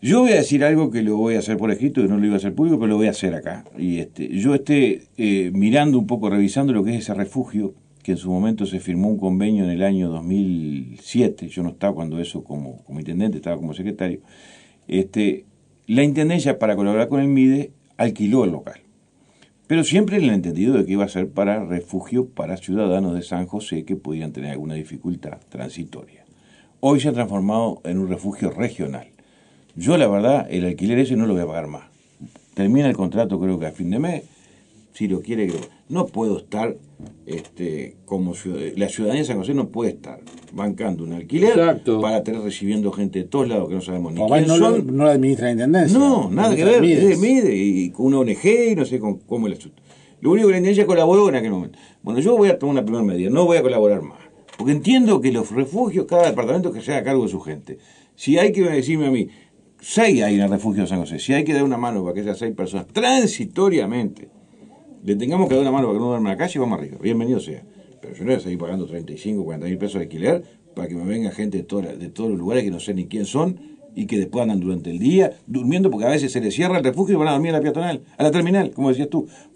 Yo voy a decir algo que lo voy a hacer por escrito, que no lo iba a hacer público, pero lo voy a hacer acá. Y yo mirando un poco, revisando lo que es ese refugio, que en su momento se firmó un convenio en el año 2007, yo no estaba cuando eso como intendente, estaba como secretario. La Intendencia, para colaborar con el MIDE, alquiló el local. Pero siempre en el entendido de que iba a ser para refugio para ciudadanos de San José que podían tener alguna dificultad transitoria. Hoy se ha transformado en un refugio regional. Yo, la verdad, el alquiler ese no lo voy a pagar más. Termina el contrato, creo que a fin de mes. Si lo quiere, creo. No puedo estar, la ciudadanía de San José no puede estar bancando un alquiler. Exacto. Para tener recibiendo gente de todos lados que no sabemos ni Papá quién no son. No lo administra la Intendencia. No, nada que ver. Es de MIDE y con una ONG y no sé cómo el asunto. Lo único que la Intendencia colaboró en aquel momento. Bueno, yo voy a tomar una primera medida. No voy a colaborar más. Porque entiendo que los refugios, cada departamento que se haga cargo de su gente. Si hay que decirme a mí, 6 hay en el refugio de San José. Si hay que dar una mano para que esas 6 personas transitoriamente le tengamos que dar una mano para que no duerman en la calle, vamos arriba. Bienvenido sea. Pero yo no voy a seguir pagando 35, 40 mil pesos de alquiler para que me venga gente de todos los lugares que no sé ni quién son y que después andan durante el día durmiendo porque a veces se les cierra el refugio y van a dormir a la peatonal, a la terminal, como decías tú.